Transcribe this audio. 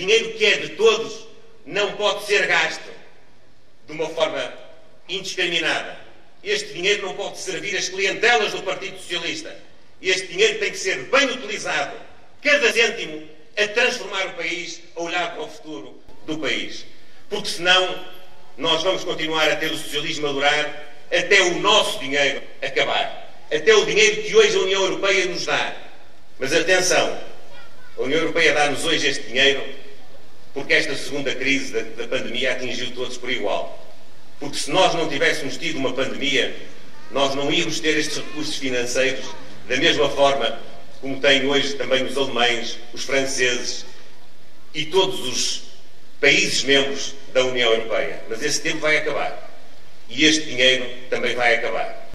dinheiro que é de todos não pode ser gasto de uma forma indiscriminada. Este dinheiro não pode servir às clientelas do Partido Socialista. Este dinheiro tem que ser bem utilizado, cada cêntimo, a transformar o país, a olhar para o futuro do país. Porque senão nós vamos continuar a ter o socialismo a durar até o nosso dinheiro acabar. Até o dinheiro que hoje a União Europeia nos dá. Mas atenção, a União Europeia dá-nos hoje este dinheiro porque esta segunda crise da pandemia atingiu todos por igual. Porque se nós não tivéssemos tido uma pandemia, nós não íamos ter estes recursos financeiros da mesma forma como têm hoje também os alemães, os franceses e todos os países membros da União Europeia. Mas esse tempo vai acabar. E este dinheiro também vai acabar.